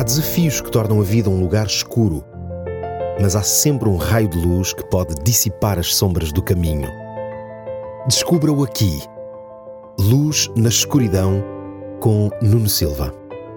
Há desafios que tornam a vida um lugar escuro, mas há sempre um raio de luz que pode dissipar as sombras do caminho. Descubra-o aqui. Luz na Escuridão, com Nuno Silva.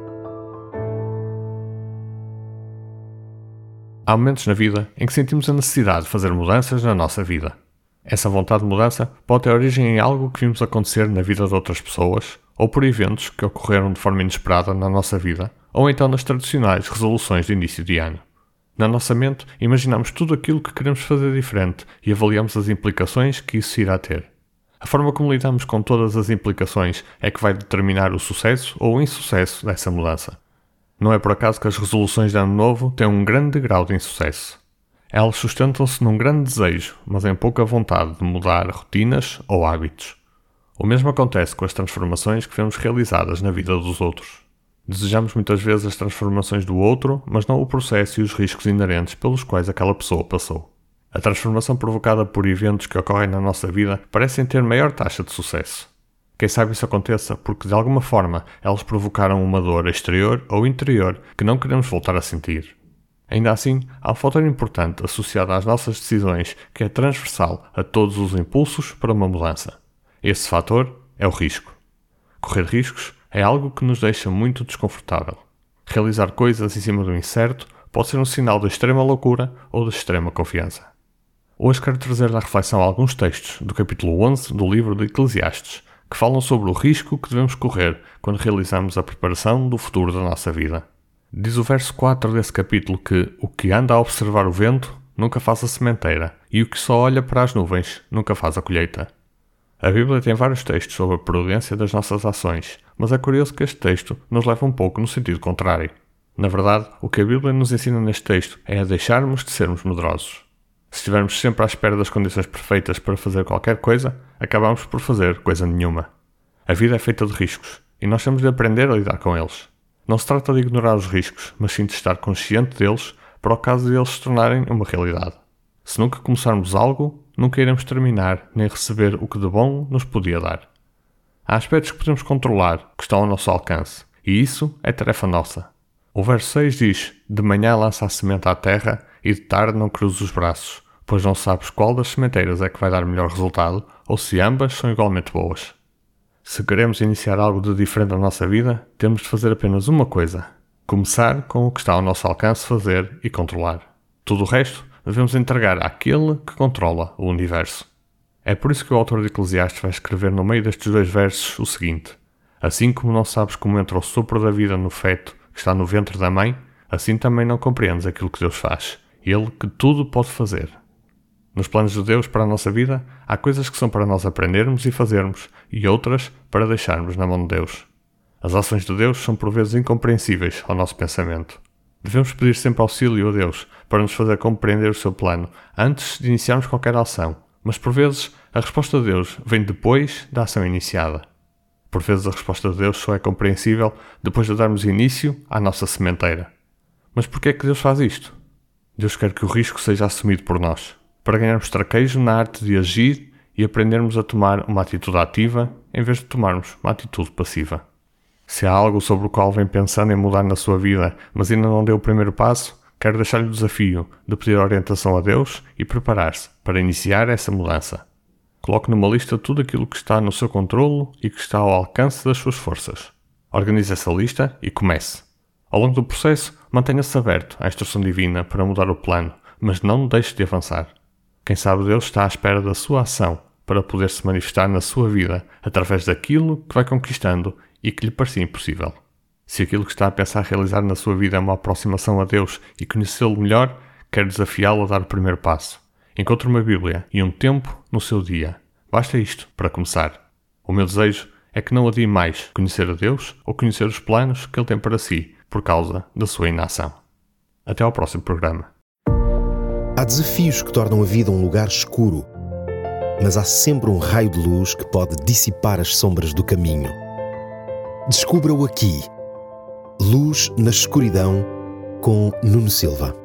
Há momentos na vida em que sentimos a necessidade de fazer mudanças na nossa vida. Essa vontade de mudança pode ter origem em algo que vimos acontecer na vida de outras pessoas, ou por eventos que ocorreram de forma inesperada na nossa vida, ou então nas tradicionais resoluções de início de ano. Na nossa mente, imaginamos tudo aquilo que queremos fazer diferente e avaliamos as implicações que isso irá ter. A forma como lidamos com todas as implicações é que vai determinar o sucesso ou o insucesso dessa mudança. Não é por acaso que as resoluções de ano novo têm um grande grau de insucesso. Elas sustentam-se num grande desejo, mas em pouca vontade de mudar rotinas ou hábitos. O mesmo acontece com as transformações que vemos realizadas na vida dos outros. Desejamos muitas vezes as transformações do outro, mas não o processo e os riscos inerentes pelos quais aquela pessoa passou. A transformação provocada por eventos que ocorrem na nossa vida parecem ter maior taxa de sucesso. Quem sabe isso aconteça porque, de alguma forma, elas provocaram uma dor exterior ou interior que não queremos voltar a sentir. Ainda assim, há um fator importante associado às nossas decisões que é transversal a todos os impulsos para uma mudança. Esse fator é o risco. Correr riscos é algo que nos deixa muito desconfortável. Realizar coisas em cima do incerto pode ser um sinal de extrema loucura ou de extrema confiança. Hoje quero trazer à reflexão alguns textos do capítulo 11 do livro de Eclesiastes, que falam sobre o risco que devemos correr quando realizamos a preparação do futuro da nossa vida. Diz o verso 4 desse capítulo que o que anda a observar o vento nunca faz a sementeira, e o que só olha para as nuvens nunca faz a colheita. A Bíblia tem vários textos sobre a prudência das nossas ações, mas é curioso que este texto nos leva um pouco no sentido contrário. Na verdade, o que a Bíblia nos ensina neste texto é a deixarmos de sermos medrosos. Se estivermos sempre à espera das condições perfeitas para fazer qualquer coisa, acabamos por fazer coisa nenhuma. A vida é feita de riscos, e nós temos de aprender a lidar com eles. Não se trata de ignorar os riscos, mas sim de estar consciente deles para o caso de eles se tornarem uma realidade. Se nunca começarmos algo, nunca iremos terminar nem receber o que de bom nos podia dar. Há aspectos que podemos controlar, que estão ao nosso alcance, e isso é tarefa nossa. O verso 6 diz: de manhã lança a semente à terra e de tarde não cruzes os braços, pois não sabes qual das sementeiras é que vai dar melhor resultado ou se ambas são igualmente boas. Se queremos iniciar algo de diferente na nossa vida, temos de fazer apenas uma coisa: começar com o que está ao nosso alcance fazer e controlar. Tudo o resto devemos entregar àquele que controla o universo. É por isso que o autor de Eclesiastes vai escrever no meio destes dois versos o seguinte: assim como não sabes como entra o sopro da vida no feto que está no ventre da mãe, assim também não compreendes aquilo que Deus faz, Ele que tudo pode fazer. Nos planos de Deus para a nossa vida, há coisas que são para nós aprendermos e fazermos, e outras para deixarmos na mão de Deus. As ações de Deus são por vezes incompreensíveis ao nosso pensamento. Devemos pedir sempre auxílio a Deus para nos fazer compreender o seu plano antes de iniciarmos qualquer ação, mas por vezes a resposta de Deus vem depois da ação iniciada. Por vezes a resposta de Deus só é compreensível depois de darmos início à nossa sementeira. Mas por que é que Deus faz isto? Deus quer que o risco seja assumido por nós, para ganharmos traquejo na arte de agir e aprendermos a tomar uma atitude ativa em vez de tomarmos uma atitude passiva. Se há algo sobre o qual vem pensando em mudar na sua vida, mas ainda não deu o primeiro passo, quero deixar-lhe o desafio de pedir orientação a Deus e preparar-se para iniciar essa mudança. Coloque numa lista tudo aquilo que está no seu controlo e que está ao alcance das suas forças. Organize essa lista e comece. Ao longo do processo, mantenha-se aberto à instrução divina para mudar o plano, mas não deixe de avançar. Quem sabe Deus está à espera da sua ação para poder se manifestar na sua vida através daquilo que vai conquistando e que lhe parecia impossível. Se aquilo que está a pensar realizar na sua vida é uma aproximação a Deus e conhecê-lo melhor, quero desafiá-lo a dar o primeiro passo. Encontre uma Bíblia e um tempo no seu dia. Basta isto para começar. O meu desejo é que não adie mais conhecer a Deus ou conhecer os planos que Ele tem para si por causa da sua inação. Até ao próximo programa. Há desafios que tornam a vida um lugar escuro, mas há sempre um raio de luz que pode dissipar as sombras do caminho. Descubra-o aqui. Luz na Escuridão, com Nuno Silva.